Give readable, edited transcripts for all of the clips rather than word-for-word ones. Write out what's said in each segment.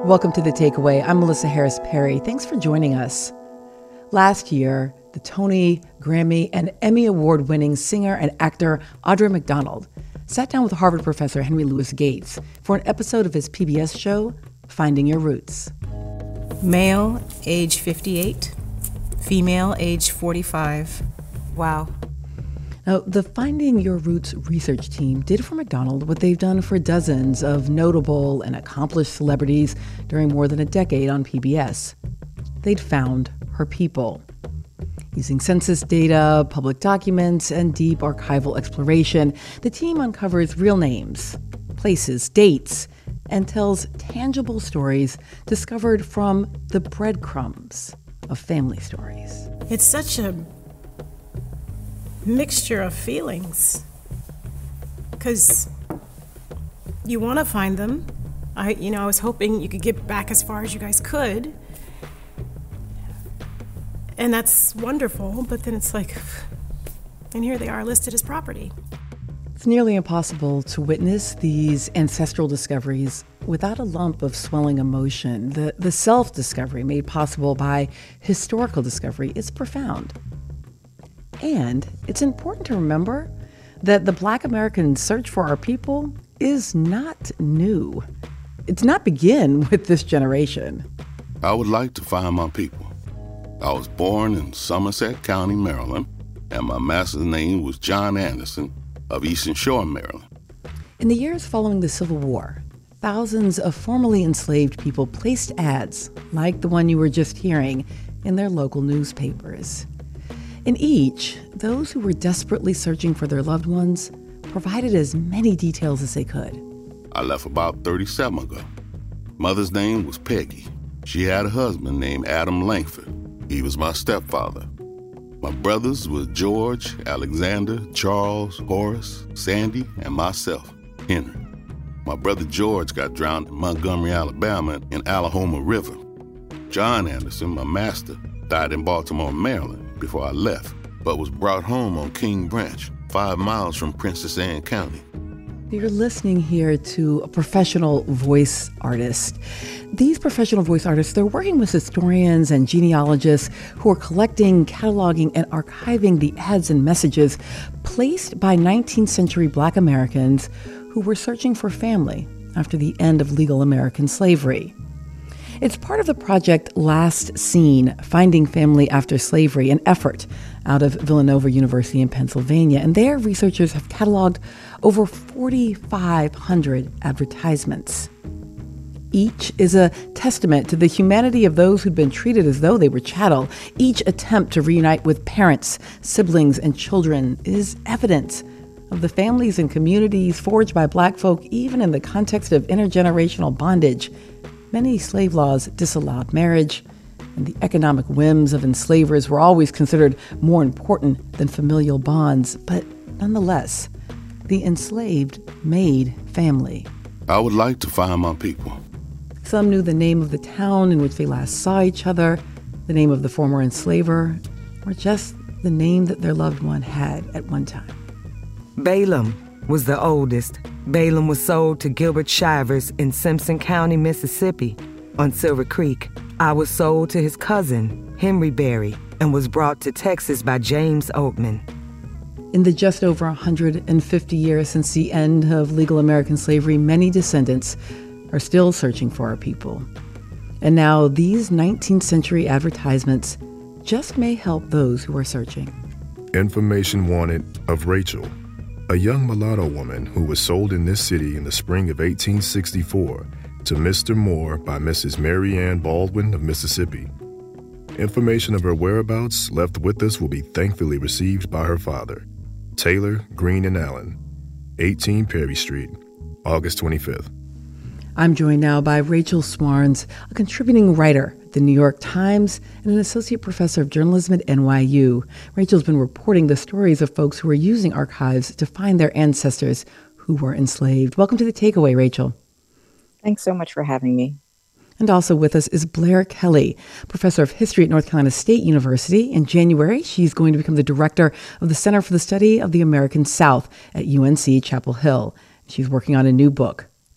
Welcome to The Takeaway. I'm Melissa Harris Perry. Thanks for joining us. Last year, the Tony, Grammy, and Emmy Award-winning singer and actor Audra McDonald sat down with Harvard professor Henry Louis Gates for an episode of his PBS show, Finding Your Roots. Male, age 58. Female, age 45. Wow. Now, the Finding Your Roots research team did for McDonald what they've done for dozens of notable and accomplished celebrities during more than a decade on PBS. They'd found her people. Using census data, public documents, and deep archival exploration, the team uncovers real names, places, dates, and tells tangible stories discovered from the breadcrumbs of family stories. It's such a mixture of feelings because you want to find them. I was hoping you could get back as far as you guys could, and that's wonderful, but then it's like, and here they are listed as property. It's nearly impossible to witness these ancestral discoveries without a lump of swelling emotion. The self-discovery made possible by historical discovery is profound. And it's important to remember that the Black American search for our people is not new. It did not begin with this generation. I would like to find my people. I was born in Somerset County, Maryland, and my master's name was John Anderson of Eastern Shore, Maryland. In the years following the Civil War, thousands of formerly enslaved people placed ads, like the one you were just hearing, in their local newspapers. In each, those who were desperately searching for their loved ones provided as many details as they could. I left about 37 ago. Mother's name was Peggy. She had a husband named Adam Langford. He was my stepfather. My brothers were George, Alexander, Charles, Horace, Sandy, and myself, Henry. My brother George got drowned in Montgomery, Alabama in Alahoma River. John Anderson, my master, died in Baltimore, Maryland before I left, but was brought home on King Branch, 5 miles from Princess Anne County. You're listening here to a professional voice artist. These professional voice artists, they're working with historians and genealogists who are collecting, cataloging, and archiving the ads and messages placed by 19th century Black Americans who were searching for family after the end of legal American slavery. It's part of the project Last Seen, Finding Family After Slavery, an effort out of Villanova University in Pennsylvania. And there, researchers have cataloged over 4,500 advertisements. Each is a testament to the humanity of those who'd been treated as though they were chattel. Each attempt to reunite with parents, siblings, and children is evidence of the families and communities forged by Black folk, even in the context of intergenerational bondage. Many slave laws disallowed marriage, and the economic whims of enslavers were always considered more important than familial bonds. But nonetheless, the enslaved made family. I would like to find my people. Some knew the name of the town in which they last saw each other, the name of the former enslaver, or just the name that their loved one had at one time. Balaam was the oldest. Balaam was sold to Gilbert Shivers in Simpson County, Mississippi, on Silver Creek. I was sold to his cousin, Henry Berry, and was brought to Texas by James Oatman. In the just over 150 years since the end of legal American slavery, many descendants are still searching for our people. And now these 19th century advertisements just may help those who are searching. Information wanted of Rachel, a young mulatto woman who was sold in this city in the spring of 1864 to Mr. Moore by Mrs. Mary Ann Baldwin of Mississippi. Information of her whereabouts left with us will be thankfully received by her father, Taylor, Green, and Allen, 18 Perry Street, August 25th. I'm joined now by Rachel Swarns, a contributing writer at the New York Times and an associate professor of journalism at NYU. Rachel's been reporting the stories of folks who are using archives to find their ancestors who were enslaved. Welcome to The Takeaway, Rachel. Thanks so much for having me. And also with us is Blair Kelly, professor of history at North Carolina State University. In January, she's going to become the director of the Center for the Study of the American South at UNC Chapel Hill. She's working on a new book,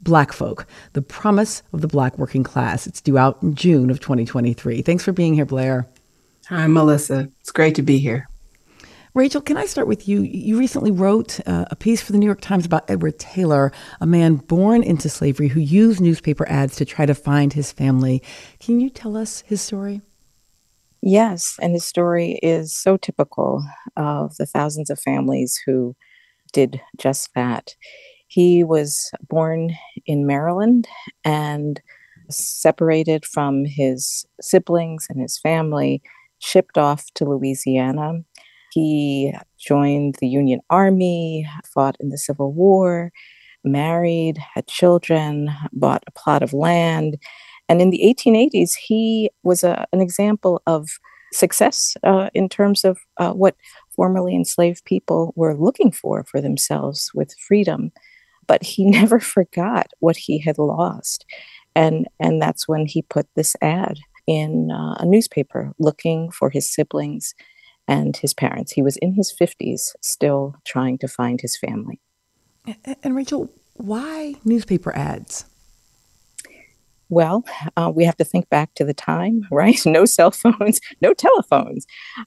Black Folk, The Promise of the Black Working Class. It's due out in June of 2023. Thanks for being here, Blair. Hi, Melissa. It's great to be here. Rachel, can I start with you? You recently wrote a piece for the New York Times about Edward Taylor, a man born into slavery who used newspaper ads to try to find his family. Can you tell us his story? Yes, and his story is so typical of the thousands of families who did just that. He was born in Maryland and separated from his siblings and his family, shipped off to Louisiana. He joined the Union Army, fought in the Civil War, married, had children, bought a plot of land. And in the 1880s, he was an example of success in terms of what formerly enslaved people were looking for themselves with freedom. But he never forgot what he had lost. And that's when he put this ad in a newspaper looking for his siblings and his parents. He was in his 50s, still trying to find his family. And Rachel, why newspaper ads? Well, we have to think back to the time, right? No cell phones, no telephones.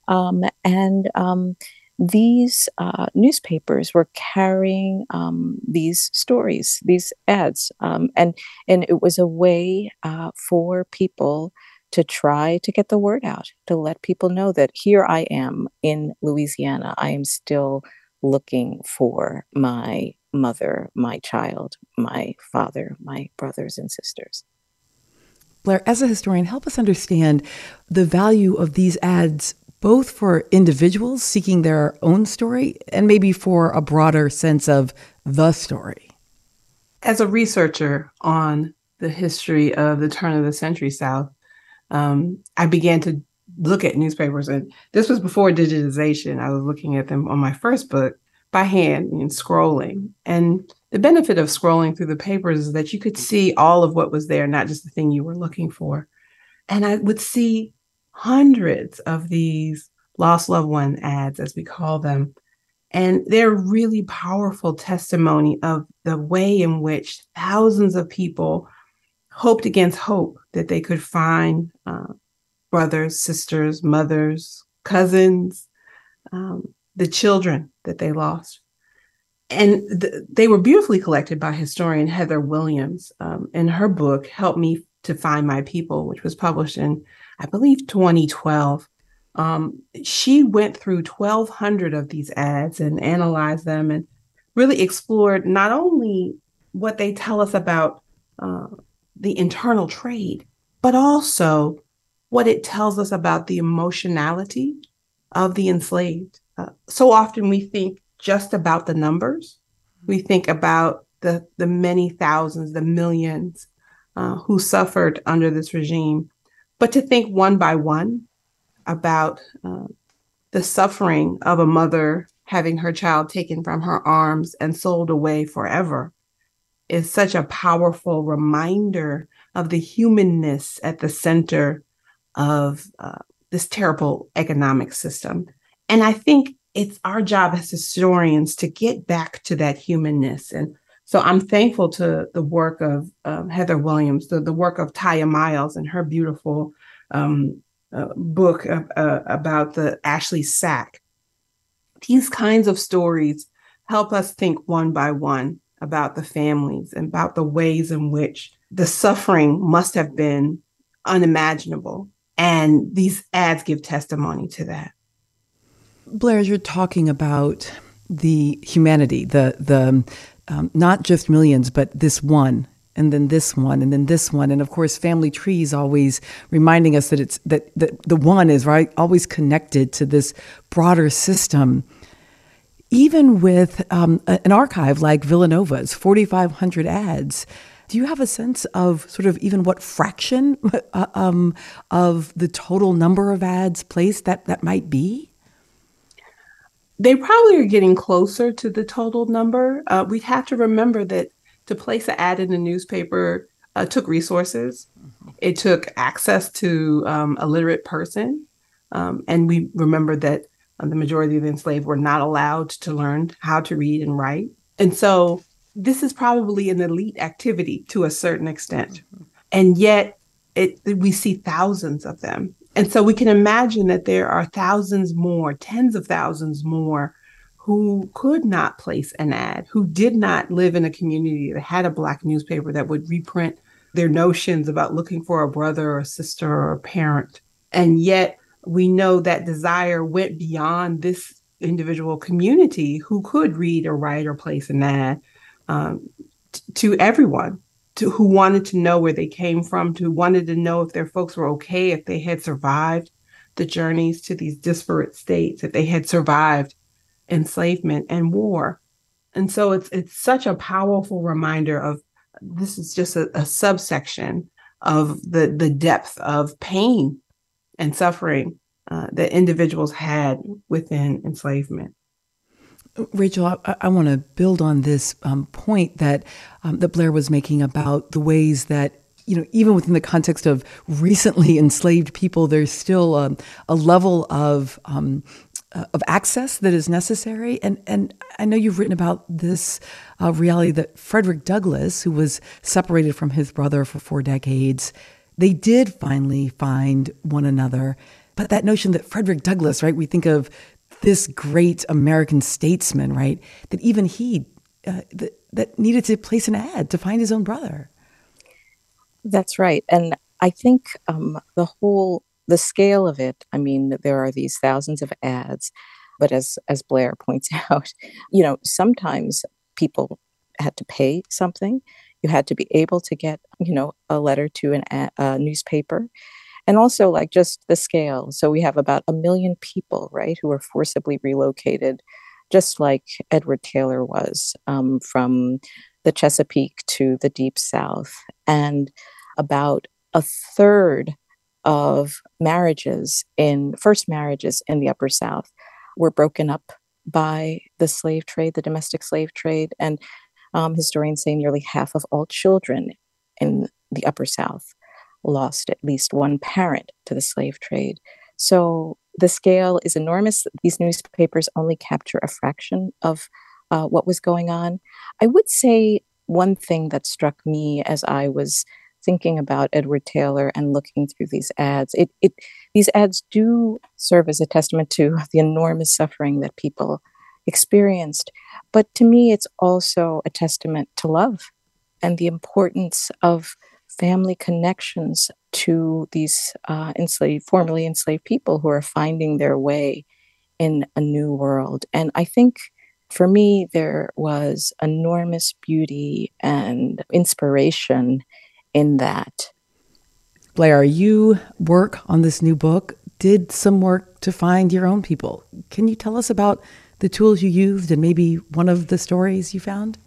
These newspapers were carrying these stories, these ads. And it was a way for people to try to get the word out, to let people know that here I am in Louisiana. I am still looking for my mother, my child, my father, my brothers and sisters. Blair, as a historian, help us understand the value of these ads, both for individuals seeking their own story and maybe for a broader sense of the story. As a researcher on the history of the turn of the century South, I began to look at newspapers, and this was before digitization. I was looking at them on my first book by hand and scrolling. And the benefit of scrolling through the papers is that you could see all of what was there, not just the thing you were looking for. And I would see hundreds of these lost loved one ads, as we call them. And they're really powerful testimony of the way in which thousands of people hoped against hope that they could find brothers, sisters, mothers, cousins, the children that they lost. And they were beautifully collected by historian Heather Williams in her book, Help Me to Find My People, which was published in, I believe, 2012. She went through 1,200 of these ads and analyzed them and really explored not only what they tell us about the internal trade, but also what it tells us about the emotionality of the enslaved. So often we think just about the numbers. We think about the many thousands, the millions who suffered under this regime, but to think one by one about the suffering of a mother having her child taken from her arms and sold away forever is such a powerful reminder of the humanness at the center of this terrible economic system. And I think it's our job as historians to get back to that humanness. And so I'm thankful to the work of Heather Williams, the work of Taya Miles and her beautiful book about the Ashley Sack. These kinds of stories help us think one by one about the families and about the ways in which the suffering must have been unimaginable. And these ads give testimony to that. Blair, as you're talking about the humanity, the not just millions, but this one, and then this one, and then this one, and of course, family trees always reminding us that it's that the one is right always connected to this broader system. Even with an archive like Villanova's, 4,500 ads, do you have a sense of sort of even what fraction of the total number of ads placed that might be? They probably are getting closer to the total number. We'd have to remember that to place an ad in the newspaper took resources. It took access to a literate person. And we remember that the majority of the enslaved were not allowed to learn how to read and write. And so this is probably an elite activity to a certain extent. And yet we see thousands of them. And so we can imagine that there are thousands more, tens of thousands more, who could not place an ad, who did not live in a community that had a Black newspaper that would reprint their notions about looking for a brother or a sister or a parent. And yet we know that desire went beyond this individual community who could read or write or place an ad to everyone, who wanted to know where they came from, who wanted to know if their folks were okay, if they had survived the journeys to these disparate states, if they had survived enslavement and war. And so it's such a powerful reminder of this is just a subsection of the depth of pain and suffering that individuals had within enslavement. Rachel, I want to build on this point that Blair was making about the ways that, even within the context of recently enslaved people, there's still a level of access that is necessary. And I know you've written about this reality that Frederick Douglass, who was separated from his brother for 4 decades, they did finally find one another. But that notion that Frederick Douglass, right, we think of this great American statesman, right, that even he that needed to place an ad to find his own brother. That's right. And I think the scale of it, I mean, there are these thousands of ads, but as Blair points out, sometimes people had to pay something. You had to be able to get, a letter to a newspaper. And also like just the scale. So we have about 1 million people, right, who were forcibly relocated, just like Edward Taylor was, from the Chesapeake to the Deep South. And about a third of first marriages in the Upper South were broken up by the slave trade, the domestic slave trade. And historians say nearly half of all children in the Upper South lost at least one parent to the slave trade. So the scale is enormous. These newspapers only capture a fraction of what was going on. I would say one thing that struck me as I was thinking about Edward Taylor and looking through these ads, these ads do serve as a testament to the enormous suffering that people experienced. But to me, it's also a testament to love and the importance of family connections to these formerly enslaved people who are finding their way in a new world. And I think for me, there was enormous beauty and inspiration in that. Blair, you work on this new book, did some work to find your own people. Can you tell us about the tools you used and maybe one of the stories you found?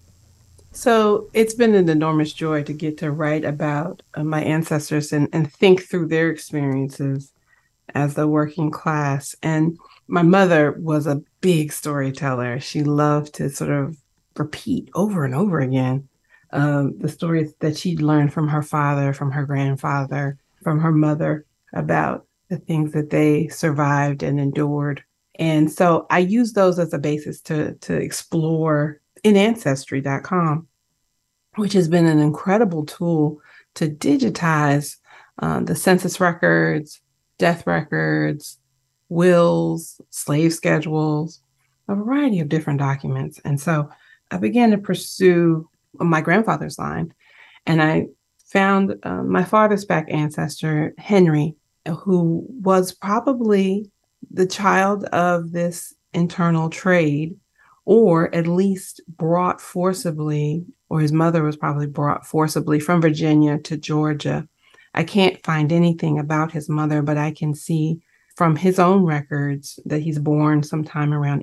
So it's been an enormous joy to get to write about my ancestors and think through their experiences as the working class. And my mother was a big storyteller. She loved to sort of repeat over and over again the stories that she'd learned from her father, from her grandfather, from her mother about the things that they survived and endured. And so I use those as a basis to explore in Ancestry.com, which has been an incredible tool to digitize the census records, death records, wills, slave schedules, a variety of different documents. And so I began to pursue my grandfather's line, and I found my farthest back ancestor, Henry, who was probably the child of this internal trade, or at least brought forcibly, or his mother was probably brought forcibly from Virginia to Georgia. I can't find anything about his mother, but I can see from his own records that he's born sometime around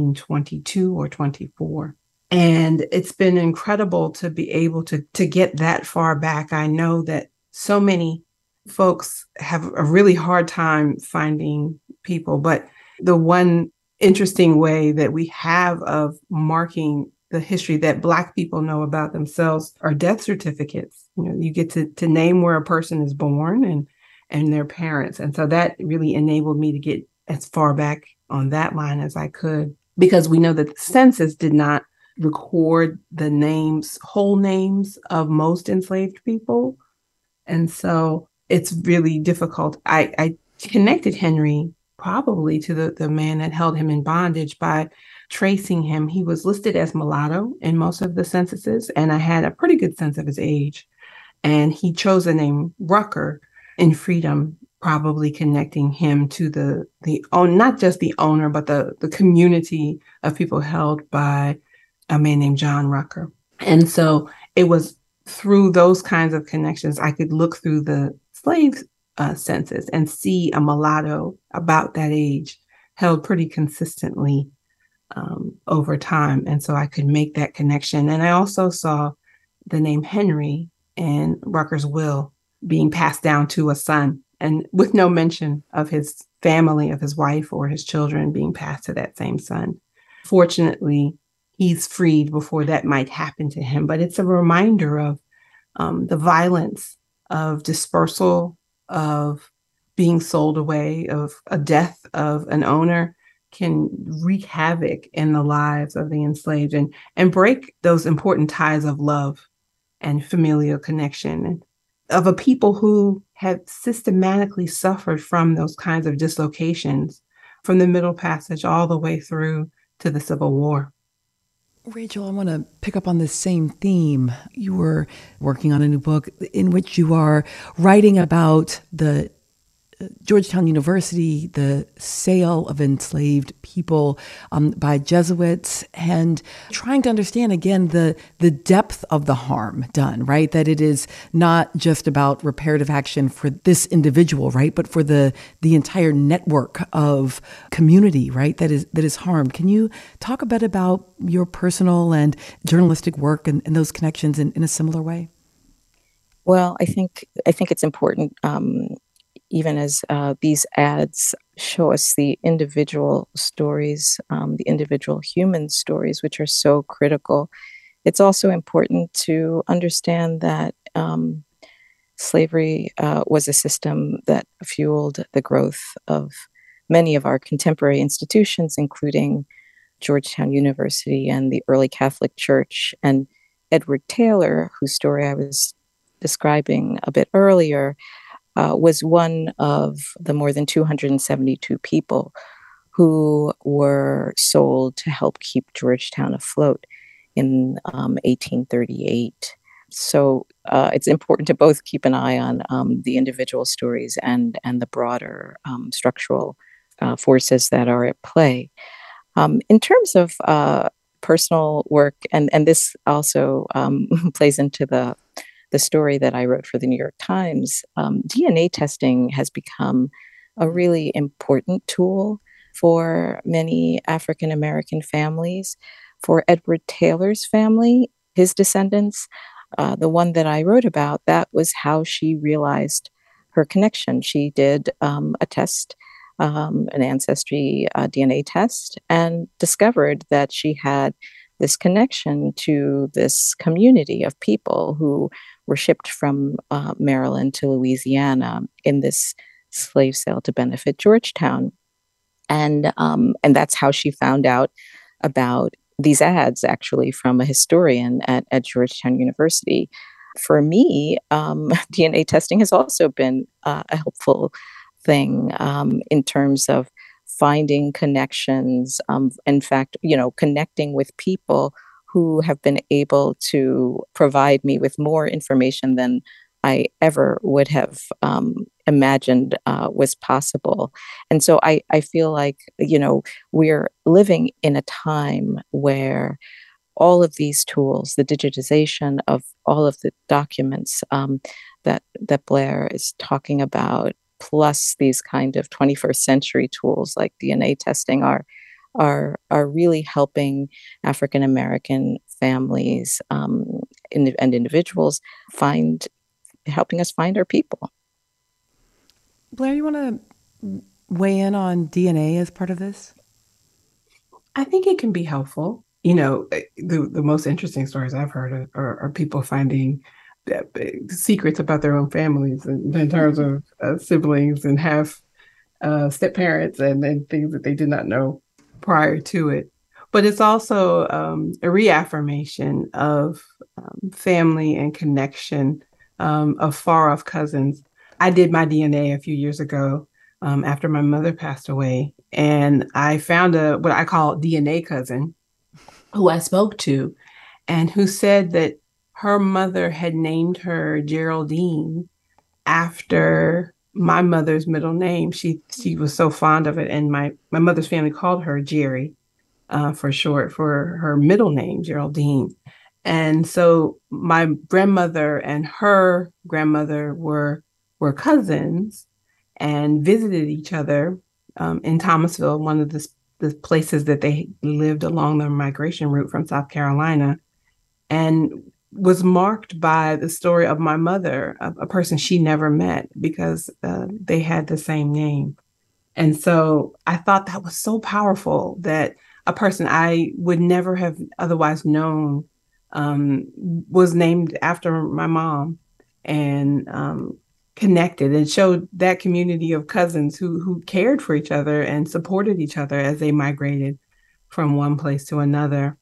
1822 or 24. And it's been incredible to be able to get that far back. I know that so many folks have a really hard time finding people, but the one interesting way that we have of marking the history that Black people know about themselves are death certificates. You get to name where a person is born and their parents. And so that really enabled me to get as far back on that line as I could, because we know that the census did not record the names, whole names of most enslaved people. And so it's really difficult. I connected Henry probably to the man that held him in bondage by tracing him. He was listed as mulatto in most of the censuses, and I had a pretty good sense of his age. And he chose the name Rucker in freedom, probably connecting him to not just the owner, but the community of people held by a man named John Rucker. And so it was through those kinds of connections, I could look through the slave census and see a mulatto about that age held pretty consistently over time. And so I could make that connection. And I also saw the name Henry in Rucker's will being passed down to a son, and with no mention of his family, of his wife or his children being passed to that same son. Fortunately, he's freed before that might happen to him. But it's a reminder of the violence of dispersal, of being sold away, of a death of an owner can wreak havoc in the lives of the enslaved and break those important ties of love and familial connection of a people who have systematically suffered from those kinds of dislocations from the Middle Passage all the way through to the Civil War. Rachel, I want to pick up on this same theme. You were working on a new book in which you are writing about the Georgetown University, the sale of enslaved people by Jesuits, and trying to understand again the depth of the harm done, right? That it is not just about reparative action for this individual, right? But for the entire network of community, right? That is harmed. Can you talk a bit about your personal and journalistic work and those connections in a similar way? Well, I think it's important. Even as these ads show us the individual stories, the individual human stories, which are so critical. It's also important to understand that slavery was a system that fueled the growth of many of our contemporary institutions, including Georgetown University and the early Catholic Church. And Edward Taylor, whose story I was describing a bit earlier, was one of the more than 272 people who were sold to help keep Georgetown afloat in 1838. So it's important to both keep an eye on the individual stories and the broader structural forces that are at play. In terms of personal work, and this also plays into the story that I wrote for the New York Times, DNA testing has become a really important tool for many African American families. For Edward Taylor's family, his descendants, the one that I wrote about, that was how she realized her connection. She did a test, an ancestry DNA test, and discovered that she had this connection to this community of people who were shipped from Maryland to Louisiana in this slave sale to benefit Georgetown. And that's how she found out about these ads, actually, from a historian at Georgetown University. For me, DNA testing has also been a helpful thing in terms of finding connections, in fact, connecting with people who have been able to provide me with more information than I ever would have imagined was possible. And so I feel like, we're living in a time where all of these tools, the digitization of all of the documents that Blair is talking about, plus these kind of 21st century tools like DNA testing are really helping African American families and individuals helping us find our people. Blair, you want to weigh in on DNA as part of this? I think it can be helpful. The most interesting stories I've heard are people finding secrets about their own families in terms of siblings and half step parents and things that they did not know prior to it. but it's also a reaffirmation of family and connection of far-off cousins. I did my DNA a few years ago after my mother passed away, and I found what I call DNA cousin who I spoke to and who said that her mother had named her Geraldine after my mother's middle name. She was so fond of it, and my mother's family called her Jerry for short for her middle name, Geraldine. And so my grandmother and her grandmother were cousins and visited each other in Thomasville, one of the places that they lived along their migration route from South Carolina, and was marked by the story of my mother, a person she never met, because they had the same name. And so I thought that was so powerful that a person I would never have otherwise known was named after my mom, and connected and showed that community of cousins who cared for each other and supported each other as they migrated from one place to another.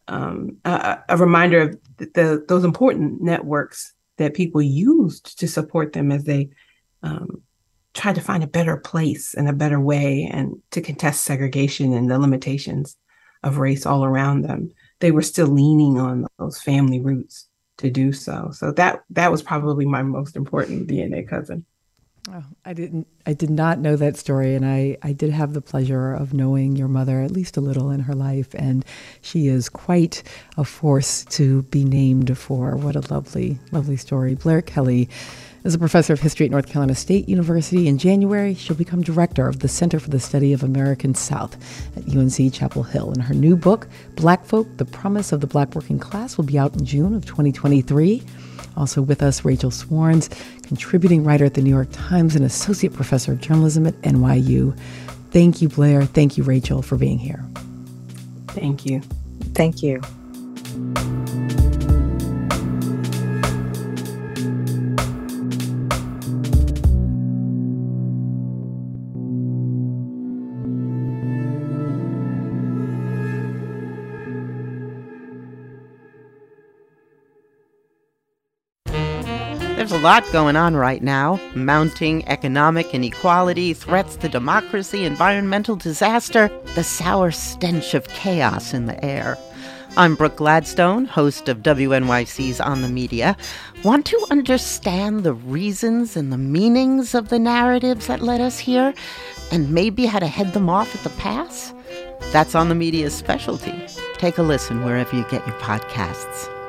A reminder of those important networks that people used to support them as they tried to find a better place and a better way, and to contest segregation and the limitations of race all around them. They were still leaning on those family roots to do so. So that was probably my most important DNA cousin. Oh, I did not know that story, and I did have the pleasure of knowing your mother at least a little in her life, and she is quite a force to be named for. What a lovely, lovely story. Blair Kelly is a professor of history at North Carolina State University. In January, she'll become director of the Center for the Study of American South at UNC Chapel Hill. And her new book, Black Folk, The Promise of the Black Working Class, will be out in June of 2023. Also with us, Rachel Swarns, contributing writer at the New York Times and associate professor of journalism at NYU. Thank you, Blair. Thank you, Rachel, for being here. Thank you. Thank you. There's a lot going on right now. Mounting economic inequality, threats to democracy, environmental disaster, the sour stench of chaos in the air. I'm Brooke Gladstone, host of WNYC's On the Media. Want to understand the reasons and the meanings of the narratives that led us here, and maybe how to head them off at the pass? That's On the Media's specialty. Take a listen wherever you get your podcasts.